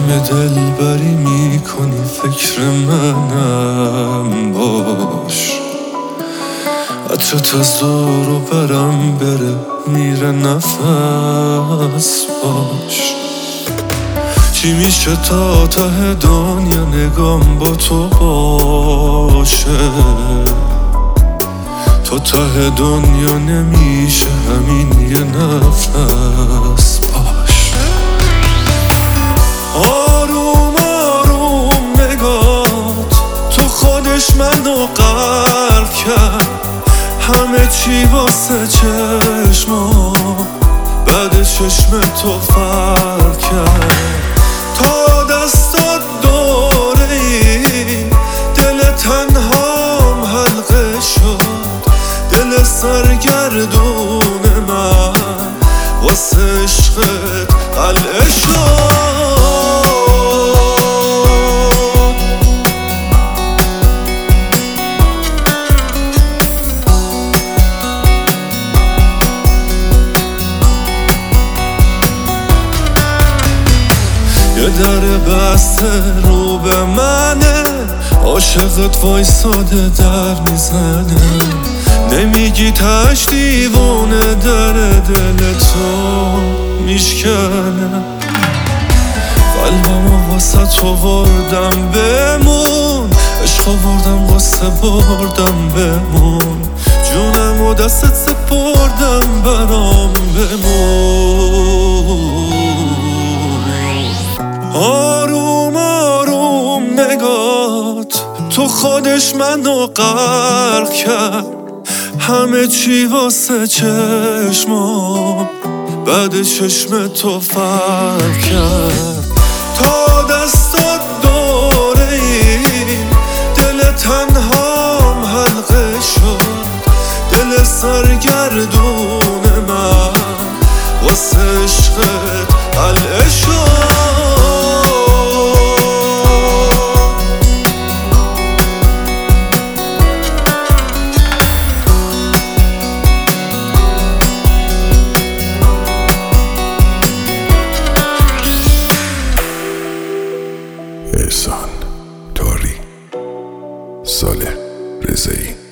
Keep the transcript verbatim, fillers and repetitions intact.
همه دل بری میکنی فکر منم باش، عطرت از دور و برم بره میره نفس باش. چی میشه تا ته دنیا نگام با تو باشه، تا ته دنیا نمیشه همین یه نفس باش. آروم آروم نگات تو خودش منو غرق کرد، همه چی واسه چشما بعد چشم تو فرق کرد. تا دستات دوره ای دل تنهام حلقه شد، دل سرگردون من واسه عشقت قلعه شد. یه در بسته رو به منه، عاشقت وایساده در میزنه، نمیگی تش دیوونه در دل تو میشکنه. قلبمو واسه تو بردم بمون، عشق آوردم واسه بردم بمون، جونمو دستت سپردم برام بمون. آروم آروم نگات تو خودش منو غرق کرد، همه چی واسه چشما بعد چشم تو فرق کرد. تا دستات دوره ای دل تنهام حلقه شد، دل سرگردون من واسه عشقت قلعه شد. احسان داری، صالح رضایی.